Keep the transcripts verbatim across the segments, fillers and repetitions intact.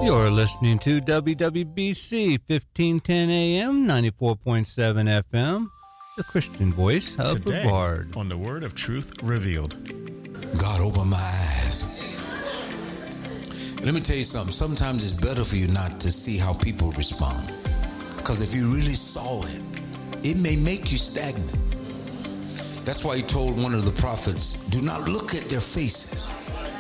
You're listening to W W B C fifteen ten A M, ninety-four point seven F M, the Christian voice of Today, Brevard. On the Word of Truth Revealed. God opened my eyes. Let me tell you something. Sometimes it's better for you not to see how people respond. Because if you really saw it, it may make you stagnant. That's why he told one of the prophets, do not look at their faces.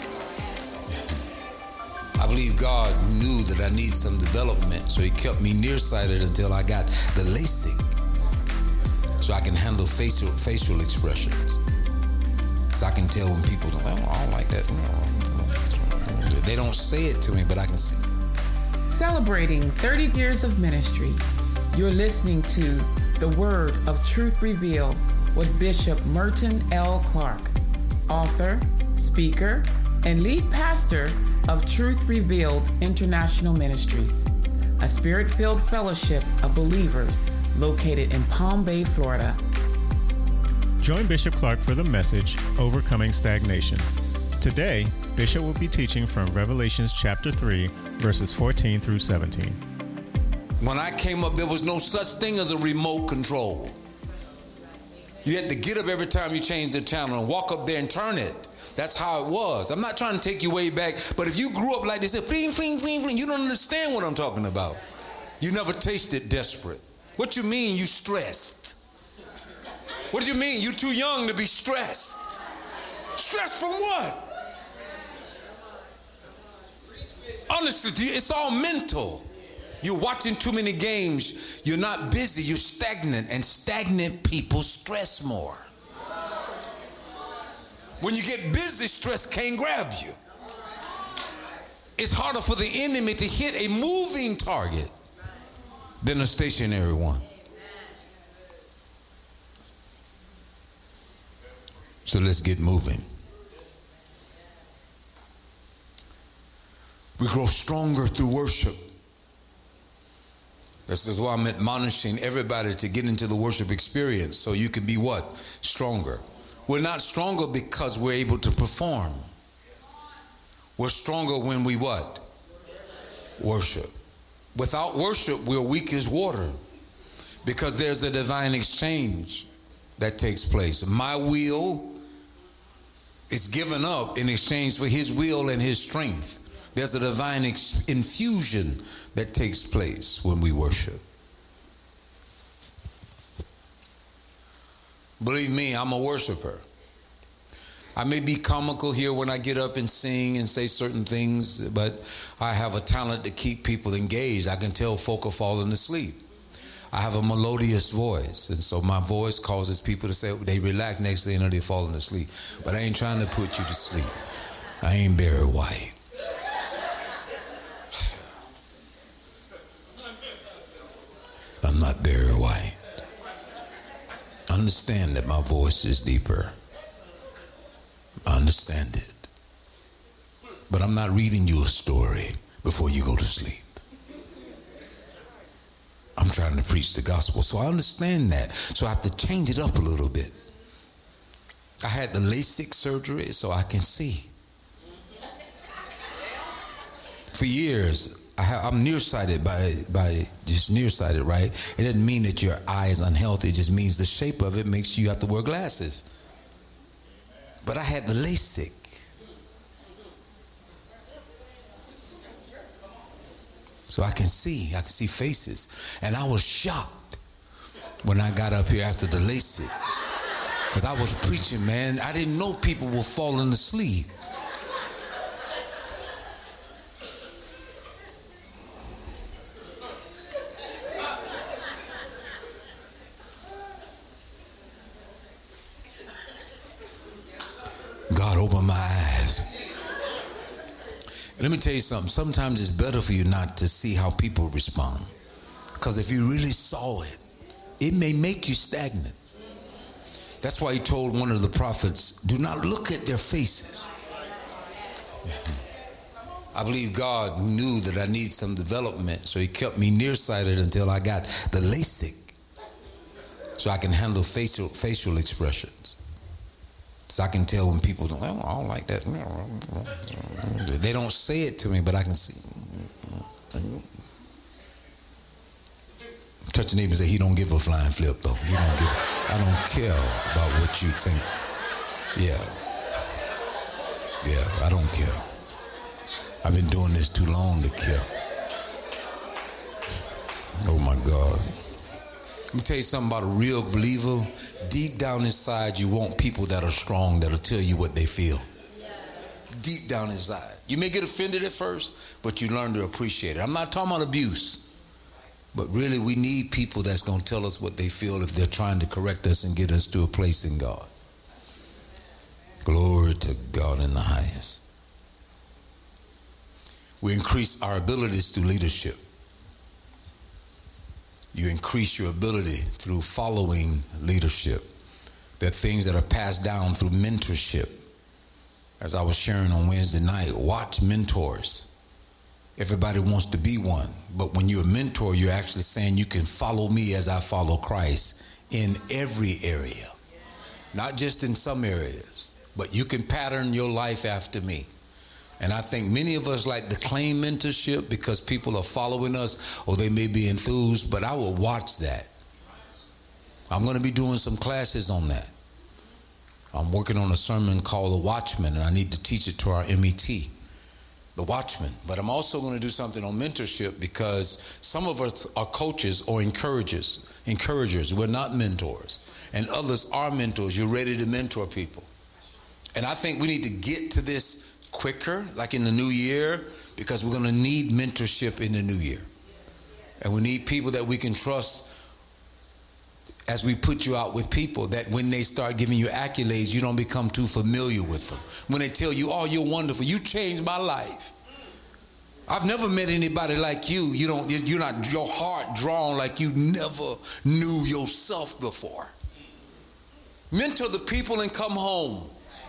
I believe God knew that I need some development, so he kept me nearsighted until I got the LASIK, so I can handle facial facial expressions. So I can tell when people don't, oh, I don't like that. They don't say it to me, but I can see it. Celebrating thirty years of ministry, you're listening to The Word of Truth Revealed with Bishop Merton L. Clark, author, speaker, and lead pastor of Truth Revealed International Ministries, a spirit-filled fellowship of believers located in Palm Bay, Florida. Join Bishop Clark for the message, Overcoming Stagnation. Today, Bishop will be teaching from Revelations chapter three, verses fourteen through seventeen. When I came up, there was no such thing as a remote control. You had to get up every time you changed the channel and walk up there and turn it. That's how it was. I'm not trying to take you way back, but if you grew up like this, fling, fling, fling, fling, you don't understand what I'm talking about. You never tasted desperate. What you mean you stressed? What do you mean you too young to be stressed? Stressed from what? Honestly, it's all mental. You're watching too many games. You're not busy. You're stagnant. And stagnant people stress more. When you get busy, stress can't grab you. It's harder for the enemy to hit a moving target than a stationary one. So let's get moving. We grow stronger through worship. This is why I'm admonishing everybody to get into the worship experience so you can be what? Stronger. We're not stronger because we're able to perform. We're stronger when we what? Worship. Without worship, we're weak as water because there's a divine exchange that takes place. My will is given up in exchange for his will and his strength. There's a divine ex- infusion that takes place when we worship. Believe me, I'm a worshiper. I may be comical here when I get up and sing and say certain things, but I have a talent to keep people engaged. I can tell folk are falling asleep. I have a melodious voice, and so my voice causes people to say, they relax, next thing you know, they're falling asleep. But I ain't trying to put you to sleep. I ain't Barry White. I'm not Barry White. Understand that my voice is deeper. I understand it. But I'm not reading you a story before you go to sleep. I'm trying to preach the gospel. So I understand that. So I have to change it up a little bit. I had the LASIK surgery so I can see. For years, I have, I'm nearsighted by, by just nearsighted, right? It doesn't mean that your eye is unhealthy. It just means the shape of it makes you have to wear glasses. But I had the LASIK. So I can see, I can see faces. And I was shocked when I got up here after the LASIK. Because I was preaching, man. I didn't know people were falling asleep. God opened my eyes. Let me tell you something. Sometimes it's better for you not to see how people respond. Because if you really saw it, it may make you stagnant. That's why he told one of the prophets, do not look at their faces. I believe God knew that I need some development, so he kept me nearsighted until I got the LASIK, so I can handle facial facial expressions. So I can tell when people don't, oh, I don't like that. They don't say it to me, but I can see. Touch your neighbor and say, he don't give a flying flip though. He don't give, I don't care about what you think. Yeah. Yeah, I don't care. I've been doing this too long to care. Oh my God. Let me tell you something about a real believer. Deep down inside, you want people that are strong, that'll tell you what they feel. Deep down inside. You may get offended at first, but you learn to appreciate it. I'm not talking about abuse, but really we need people that's going to tell us what they feel if they're trying to correct us and get us to a place in God. Glory to God in the highest. We increase our abilities through leadership. You increase your ability through following leadership. There are things that are passed down through mentorship. As I was sharing on Wednesday night, watch mentors. Everybody wants to be one, but when you're a mentor, you're actually saying you can follow me as I follow Christ in every area, not just in some areas, but you can pattern your life after me. And I think many of us like to claim mentorship because people are following us or they may be enthused, but I will watch that. I'm going to be doing some classes on that. I'm working on a sermon called The Watchman, and I need to teach it to our M E T, The Watchman. But I'm also going to do something on mentorship because some of us are coaches or encouragers. Encouragers. We're not mentors. And others are mentors. You're ready to mentor people. And I think we need to get to this quicker, like in the new year, because we're going to need mentorship in the new year. And we need people that we can trust as we put you out with people, that when they start giving you accolades, you don't become too familiar with them. When they tell you, oh, you're wonderful, you changed my life. I've never met anybody like you. You don't, you're not, your heart drawn like you never knew yourself before. Mentor the people and come home.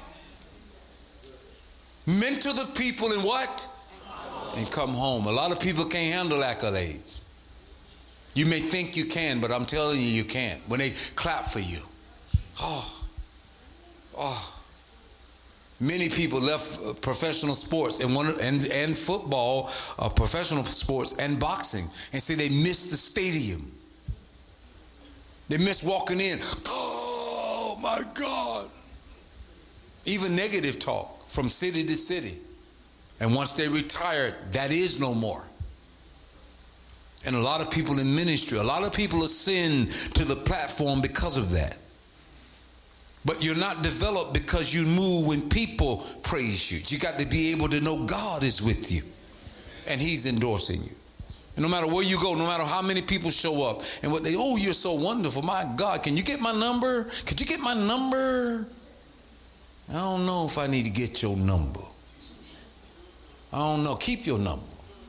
Mentor the people and what? And come home. A lot of people can't handle accolades. You may think you can, but I'm telling you, you can't. When they clap for you. Oh. Oh. Many people left professional sports and one and, and football, uh, professional sports and boxing, and say they missed the stadium. They miss walking in. Oh my God. Even negative talk from city to city. And once they retire, that is no more. And a lot of people in ministry, a lot of people ascend to the platform because of that. But you're not developed because you move when people praise you. You got to be able to know God is with you and he's endorsing you. And no matter where you go, no matter how many people show up and what they, oh, you're so wonderful. My God, can you get my number? Could you get my number? I don't know if I need to get your number. I don't know. Keep your number.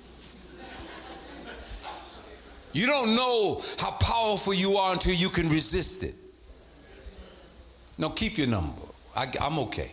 You don't know how powerful you are until you can resist it. No, keep your number. I, I'm okay.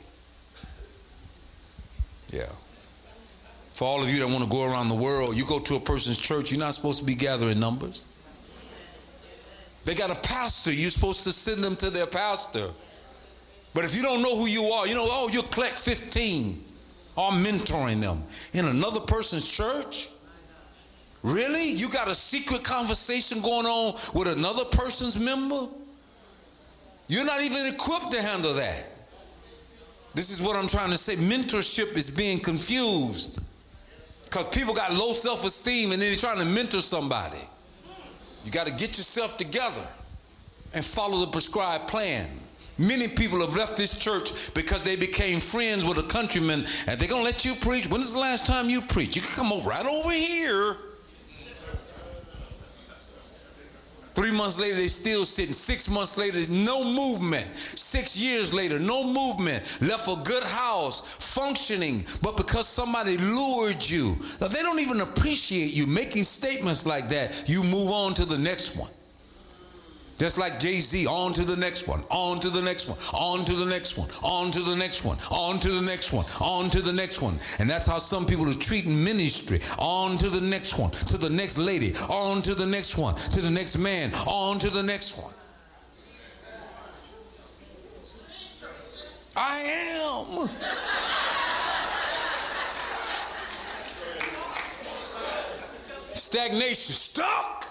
Yeah. For all of you that want to go around the world, you go to a person's church, you're not supposed to be gathering numbers. They got a pastor. You're supposed to send them to their pastor. But if you don't know who you are, you know, oh, you'll collect fifteen. I'm mentoring them in another person's church. Really? You got a secret conversation going on with another person's member? You're not even equipped to handle that. This is what I'm trying to say. Mentorship is being confused because people got low self-esteem and then they're trying to mentor somebody. You got to get yourself together and follow the prescribed plan. Many people have left this church because they became friends with a countryman and they're going to let you preach. When is the last time you preached? You can come over right over here. Three months later, they're still sitting. Six months later, there's no movement. Six years later, no movement. Left a good house, functioning, but because somebody lured you. Now, they don't even appreciate you making statements like that. You move on to the next one. Just like Jay-Z, on to the next one, on to the next one, on to the next one, on to the next one, on to the next one, on to the next one. And that's how some people are treating ministry. On to the next one, to the next lady, on to the next one, to the next man, on to the next one. I am. Stagnation, stuck.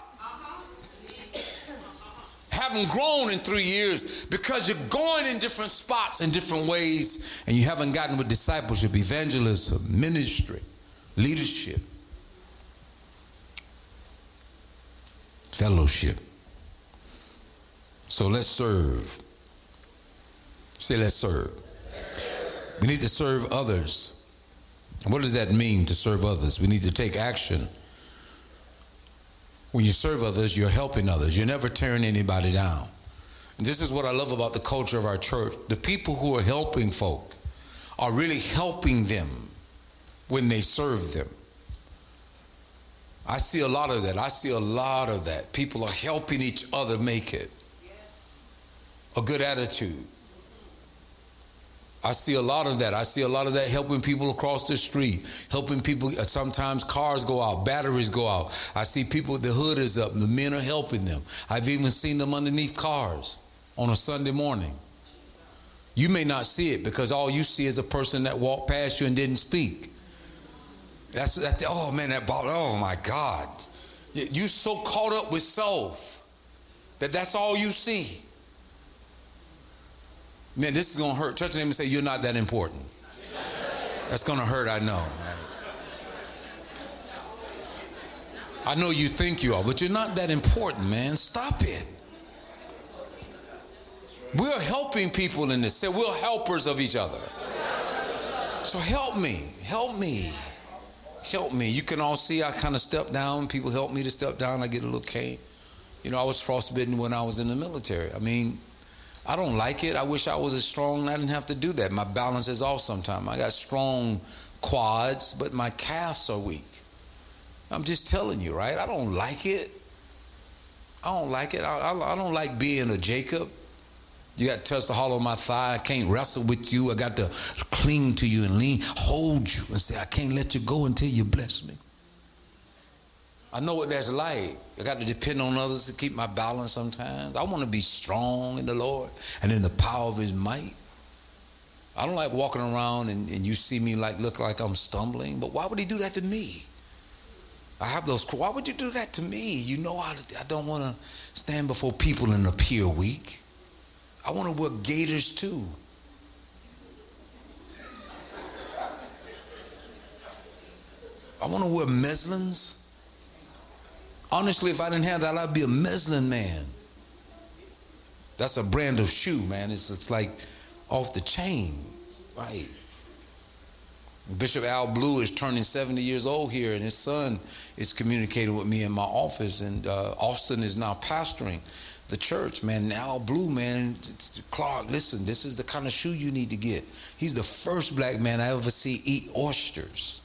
Haven't grown in three years because you're going in different spots in different ways and you haven't gotten with discipleship, evangelism, ministry, leadership, fellowship. So let's serve. Say, let's serve. We need to serve others. What does that mean, to serve others? We need to take action. When you serve others, you're helping others. You're never tearing anybody down. And this is what I love about the culture of our church. The people who are helping folk are really helping them when they serve them. I see a lot of that. I see a lot of that. People are helping each other make it. A good attitude. I see a lot of that. I see a lot of that helping people across the street, helping people. Sometimes cars go out, batteries go out. I see people, the hood is up, the men are helping them. I've even seen them underneath cars on a Sunday morning. You may not see it because all you see is a person that walked past you and didn't speak. That's that. Oh man, that ball. Oh my God, you so caught up with self that that's all you see. Man, this is going to hurt. Touch your name and say, you're not that important. That's going to hurt, I know. I know you think you are, but you're not that important, man. Stop it. We're helping people in this. Say, we're helpers of each other. So help me. Help me. Help me. You can all see I kind of step down. People help me to step down. I get a little cane. You know, I was frostbitten when I was in the military. I mean, I don't like it. I wish I was as strong and I didn't have to do that. My balance is off sometimes. I got strong quads, but my calves are weak. I'm just telling you, right? I don't like it. I don't like it. I, I, I don't like being a Jacob. You got to touch the hollow of my thigh. I can't wrestle with you. I got to cling to you and lean, hold you and say, I can't let you go until you bless me. I know what that's like. I got to depend on others to keep my balance sometimes. I want to be strong in the Lord and in the power of his might. I don't like walking around and, and you see me like look like I'm stumbling, but why would he do that to me? I have those, why would you do that to me? You know I, I don't want to stand before people and appear weak. I want to wear gaiters too. I want to wear meslins. Honestly, if I didn't have that, I'd be a Meslin man. That's a brand of shoe, man. It's, it's like off the chain, right? Bishop Al Blue is turning seventy years old here, and his son is communicating with me in my office, and uh, Austin is now pastoring the church, man. And Al Blue, man, Clark, listen, this is the kind of shoe you need to get. He's the first black man I ever see eat oysters.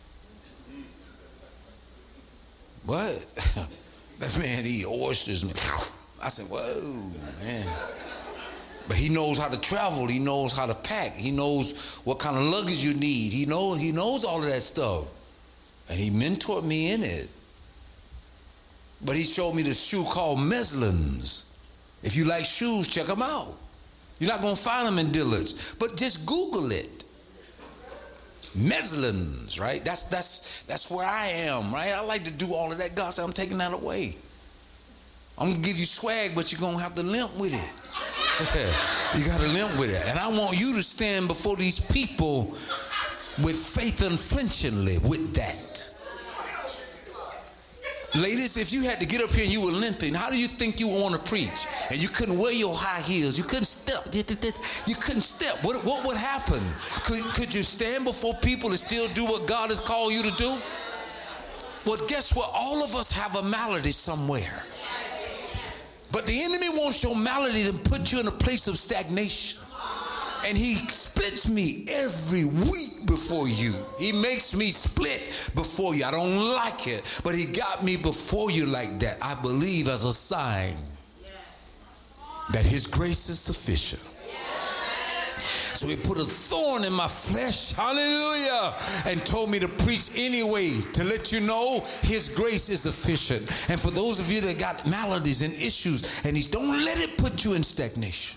What? That man eat oysters. I said, whoa, man. But he knows how to travel. He knows how to pack. He knows what kind of luggage you need. He knows, he knows all of that stuff. And he mentored me in it. But he showed me this shoe called Meslins. If you like shoes, check them out. You're not going to find them in Dillard's. But just Google it. Meslins, right? That's that's that's where I am, right? I like to do all of that. God said, I'm taking that away. I'm gonna give you swag, but you're gonna have to limp with it. You gotta limp with it. And I want you to stand before these people with faith unflinchingly with that. Ladies, if you had to get up here and you were limping, how do you think you want to preach? And you couldn't wear your high heels. You couldn't step. You couldn't step. What, what would happen? Could, could you stand before people and still do what God has called you to do? Well, guess what? All of us have a malady somewhere. But the enemy wants your malady to put you in a place of stagnation. And he splits me every week before you. He makes me split before you. I don't like it, but he got me before you like that. I believe as a sign that his grace is sufficient. So he put a thorn in my flesh, hallelujah, and told me to preach anyway, to let you know his grace is sufficient. And for those of you that got maladies and issues, and he's, don't let it put you in stagnation.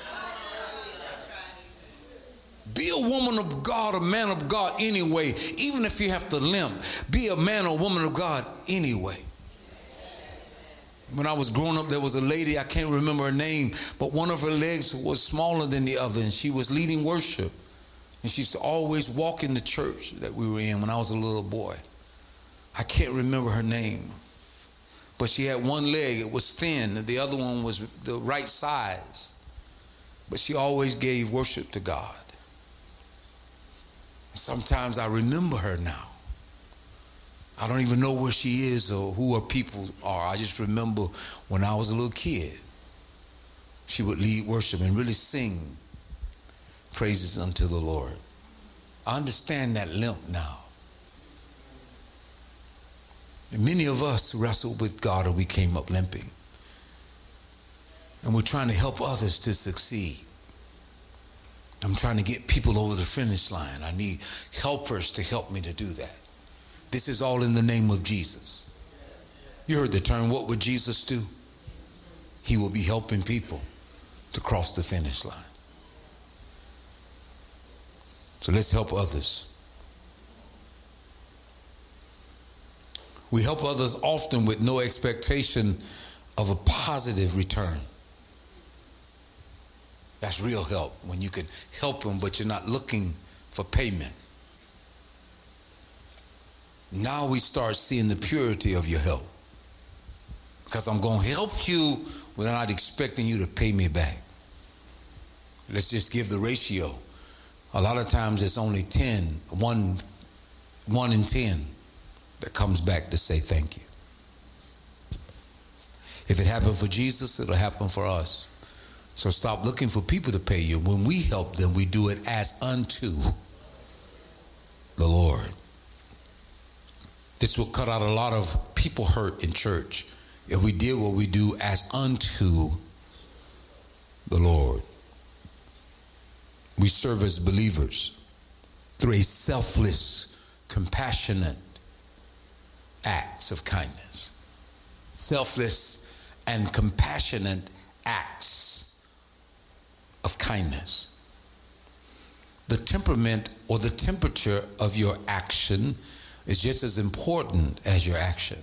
Be a woman of God, a man of God anyway, even if you have to limp. Be a man or woman of God anyway. When I was growing up, there was a lady, I can't remember her name, but one of her legs was smaller than the other, and she was leading worship. And she used to always walk in the church that we were in when I was a little boy. I can't remember her name. But she had one leg, it was thin, and the other one was the right size. But she always gave worship to God. Sometimes I remember her now. I don't even know where she is or who her people are. I just remember when I was a little kid, she would lead worship and really sing praises unto the Lord. I understand that limp now. And many of us wrestled with God and we came up limping. And we're trying to help others to succeed. I'm trying to get people over the finish line. I need helpers to help me to do that. This is all in the name of Jesus. You heard the term, what would Jesus do? He will be helping people to cross the finish line. So let's help others. We help others often with no expectation of a positive return. That's real help, when you can help them, but you're not looking for payment. Now we start seeing the purity of your help. Because I'm going to help you without not expecting you to pay me back. Let's just give the ratio. A lot of times it's only ten, one, one in ten that comes back to say thank you. If it happened for Jesus, it'll happen for us. So stop looking for people to pay you. When we help them, we do it as unto the Lord. This will cut out a lot of people hurt in church if we did what we do as unto the Lord. We serve as believers through a selfless, compassionate acts of kindness. Selfless and compassionate acts of kindness. The temperament or the temperature of your action is just as important as your action.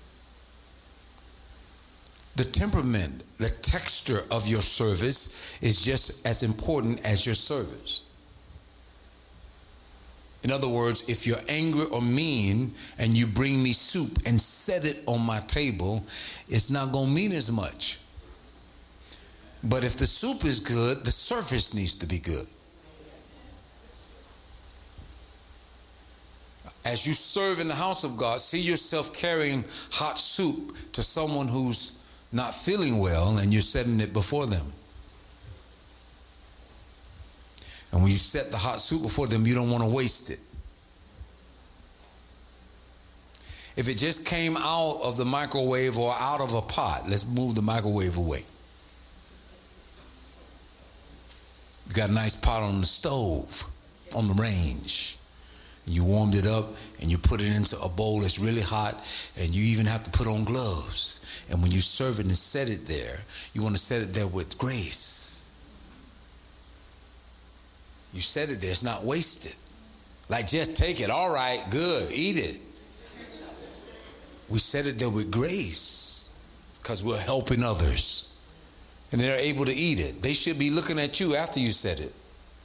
The temperament, the texture of your service is just as important as your service. In other words, if you're angry or mean and you bring me soup and set it on my table, it's not going to mean as much. But if the soup is good, the surface needs to be good. As you serve in the house of God, see yourself carrying hot soup to someone who's not feeling well, and you're setting it before them. And when you set the hot soup before them, you don't want to waste it. If it just came out of the microwave or out of a pot, let's move the microwave away. You got a nice pot on the stove, on the range. You warmed it up and you put it into a bowl that's really hot, and you even have to put on gloves. And when you serve it and set it there, you want to set it there with grace. You set it there, it's not wasted. Like, just take it, all right, good, eat it. We set it there with grace because we're helping others. And they're able to eat it. They should be looking at you after you set it.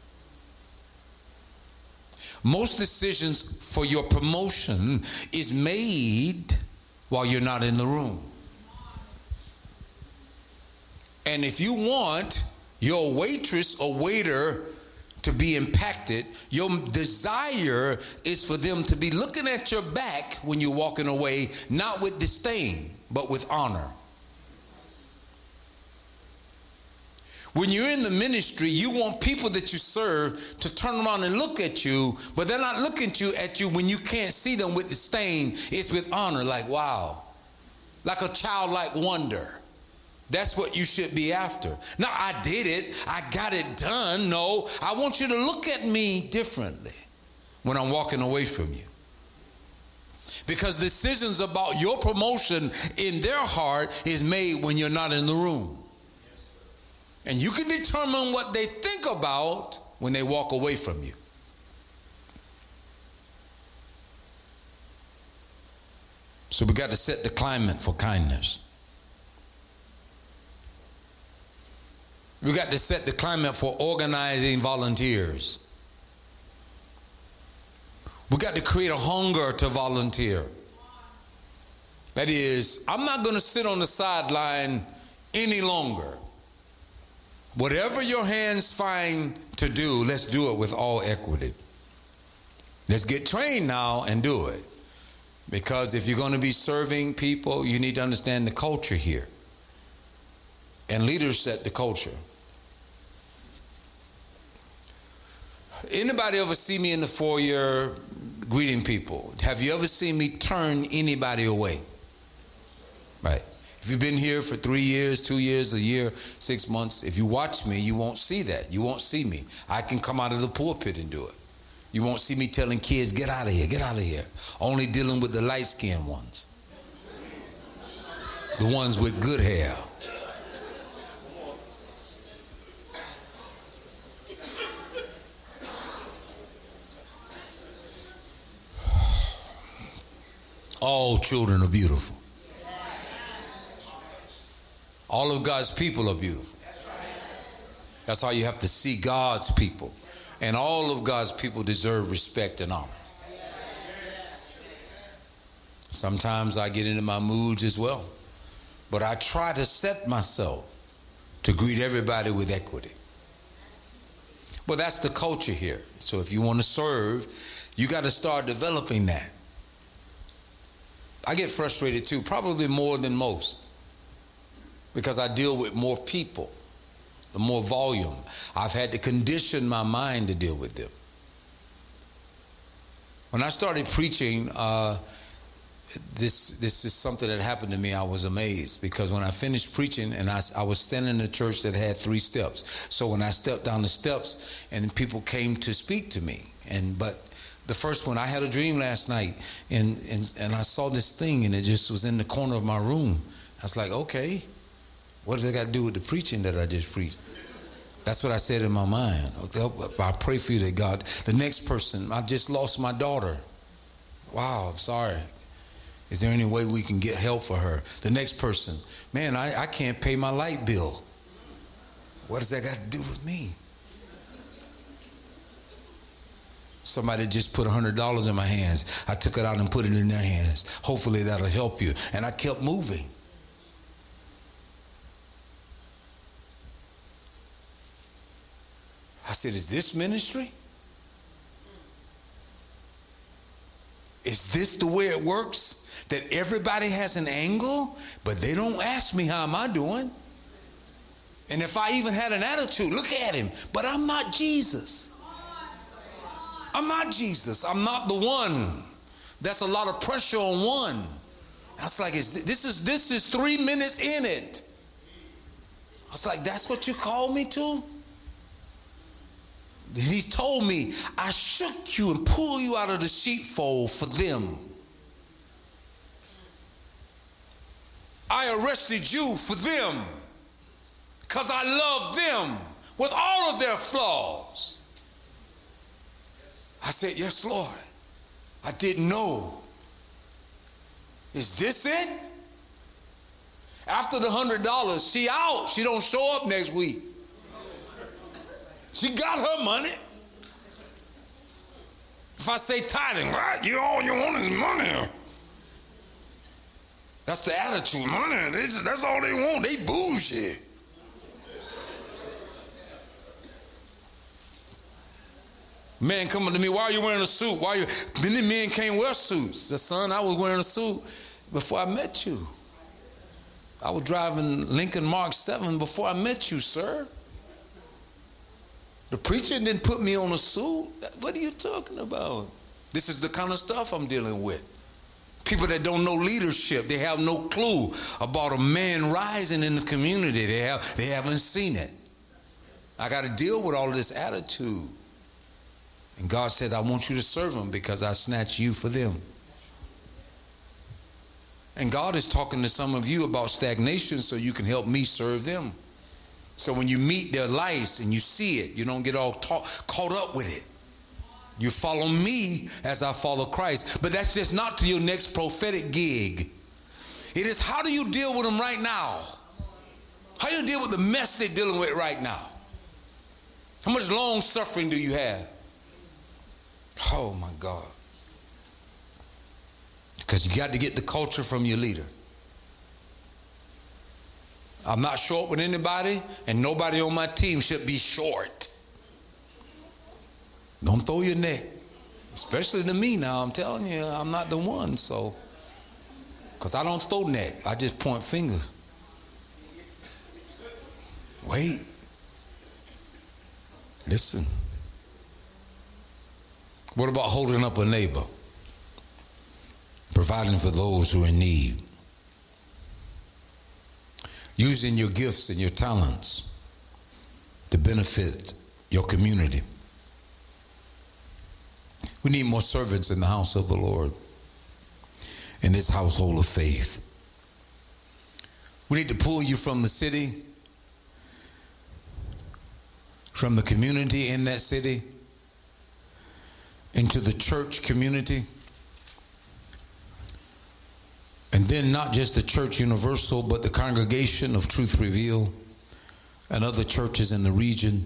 Most decisions for your promotion is made while you're not in the room. And if you want your waitress or waiter to be impacted, your desire is for them to be looking at your back when you're walking away, not with disdain, but with honor. When you're in the ministry, you want people that you serve to turn around and look at you, but they're not looking at you at you when you can't see them with disdain. It's with honor, like, wow, like a childlike wonder. That's what you should be after. Now, I did it. I got it done. No, I want you to look at me differently when I'm walking away from you. Because decisions about your promotion in their heart is made when you're not in the room. And you can determine what they think about when they walk away from you. So we got to set the climate for kindness. We got to set the climate for organizing volunteers. We got to create a hunger to volunteer. That is, I'm not going to sit on the sideline any longer. Whatever your hands find to do, let's do it with all equity. Let's get trained now and do it. Because if you're going to be serving people, you need to understand the culture here. And leaders set the culture. Anybody ever see me in the foyer greeting people? Have you ever seen me turn anybody away? Right. If you've been here for three years, two years, a year, six months, if you watch me, you won't see that. You won't see me. I can come out of the pulpit and do it. You won't see me telling kids, get out of here, get out of here. Only dealing with the light-skinned ones. The ones with good hair. All children are beautiful. All of God's people are beautiful. That's how you have to see God's people. And all of God's people deserve respect and honor. Sometimes I get into my moods as well. But I try to set myself to greet everybody with equity. But that's the culture here. So if you want to serve, you got to start developing that. I get frustrated too, probably more than most, because I deal with more people, the more volume. I've had to condition my mind to deal with them. When I started preaching, uh, this this is something that happened to me. I was amazed, because when I finished preaching, and I, I was standing in a church that had three steps. So when I stepped down the steps, and people came to speak to me, and but the first one, I had a dream last night, and, and, and I saw this thing, and it just was in the corner of my room. I was like, okay, what does that got to do with the preaching that I just preached? That's what I said in my mind. I pray for you that God, the next person, I just lost my daughter. Wow, I'm sorry. Is there any way we can get help for her? The next person, man, I, I can't pay my light bill. What does that got to do with me? Somebody just put one hundred dollars in my hands. I took it out and put it in their hands. Hopefully that'll help you. And I kept moving. I said, is this ministry? Is this the way it works? That everybody has an angle, but they don't ask me how am I doing? And if I even had an attitude, look at him, but I'm not Jesus. I'm not Jesus. I'm not the one. That's a lot of pressure on one. That's like, is this is this is three minutes in it. I was like, that's what you called me to? He told me, I shook you and pulled you out of the sheepfold for them. I arrested you for them because I love them with all of their flaws. I said, yes, Lord. I didn't know. Is this it? After the one hundred dollars, she out. She don't show up next week. She got her money. If I say tithing, right? You all you want is money. That's the attitude. Money. They just, that's all they want. They bullshit. Man coming to me, why are you wearing a suit? Why are you? Many men can't wear suits. The son, I was wearing a suit before I met you. I was driving Lincoln Mark seven before I met you, sir. The preacher didn't put me on a suit. What are you talking about? This is the kind of stuff I'm dealing with. People that don't know leadership, they have no clue about a man rising in the community. They have, they haven't seen it. I got to deal with all of this attitude. And God said, I want you to serve them because I snatched you for them. And God is talking to some of you about stagnation so you can help me serve them. So when you meet their lives and you see it, you don't get all ta- caught up with it. You follow me as I follow Christ. But that's just not to your next prophetic gig. It is, how do you deal with them right now? How How do you deal with the mess they're dealing with right now? How much long suffering do you have? Oh my God. Because you got to get the culture from your leader. I'm not short with anybody, and nobody on my team should be short. Don't throw your neck. Especially to me now, I'm telling you, I'm not the one, so. Because I don't throw neck, I just point fingers. Wait. Listen. What about holding up a neighbor? Providing for those who are in need. Using your gifts and your talents to benefit your community. We need more servants in the house of the Lord, in this household of faith. We need to pull you from the city, from the community in that city, into the church community. And then not just the Church Universal, but the Congregation of Truth Revealed and other churches in the region.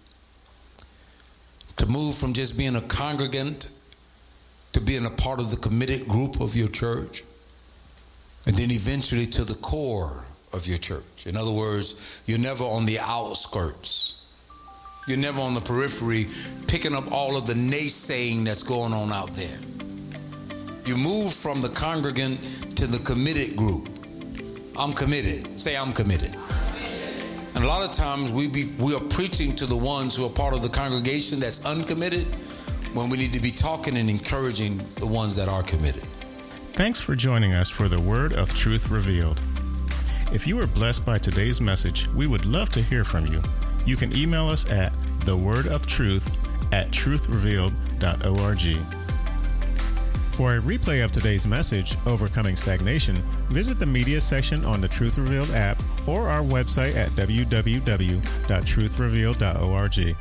To move from just being a congregant to being a part of the committed group of your church. And then eventually to the core of your church. In other words, you're never on the outskirts. You're never on the periphery picking up all of the naysaying that's going on out there. You move from the congregant to the committed group. I'm committed. Say, I'm committed. And a lot of times we be we are preaching to the ones who are part of the congregation that's uncommitted, when we need to be talking and encouraging the ones that are committed. Thanks for joining us for the Word of Truth Revealed. If you were blessed by today's message, we would love to hear from you. You can email us at thewordoftruth at truth revealed dot org. For a replay of today's message, Overcoming Stagnation, visit the media section on the Truth Revealed app or our website at w w w dot truth revealed dot org.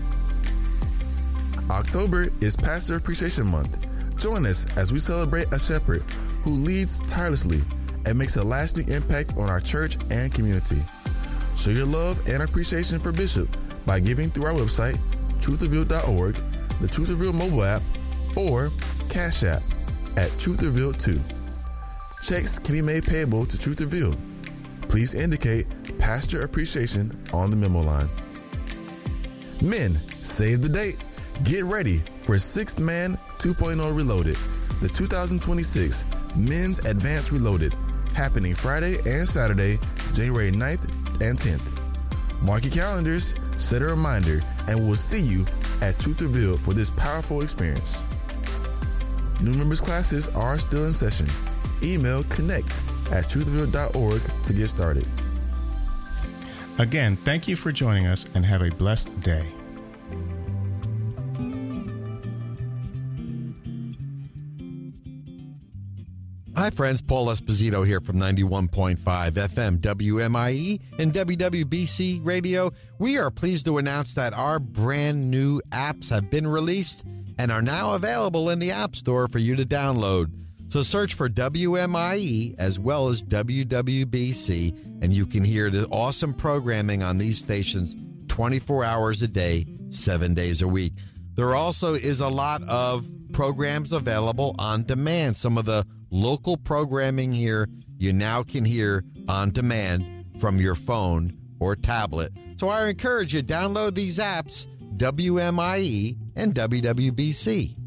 October is Pastor Appreciation Month. Join us as we celebrate a shepherd who leads tirelessly and makes a lasting impact on our church and community. Show your love and appreciation for Bishop by giving through our website, truth revealed dot org, the Truth Revealed mobile app, or Cash App at Truth Revealed two. Checks can be made payable to Truth Revealed. Please indicate Pastor Appreciation on the memo line. Men, save the date. Get ready for Sixth Man two point oh Reloaded, the two thousand twenty-six Men's Advanced Reloaded, happening Friday and Saturday, January ninth and tenth. Mark your calendars, set a reminder, and we'll see you at Truth Revealed for this powerful experience. New members classes are still in session. Email connect at truth revealed dot org to get started. Again, thank you for joining us and have a blessed day. Hi friends, Paul Esposito here from ninety-one point five F M W M I E and W W B C Radio. We are pleased to announce that our brand new apps have been released and are now available in the App Store for you to download. So search for W M I E as well as W W B C, and you can hear the awesome programming on these stations twenty-four hours a day, seven days a week. There also is a lot of programs available on demand. Some of the local programming here you now can hear on demand from your phone or tablet. So I encourage you, download these apps, W M I E and W W B C.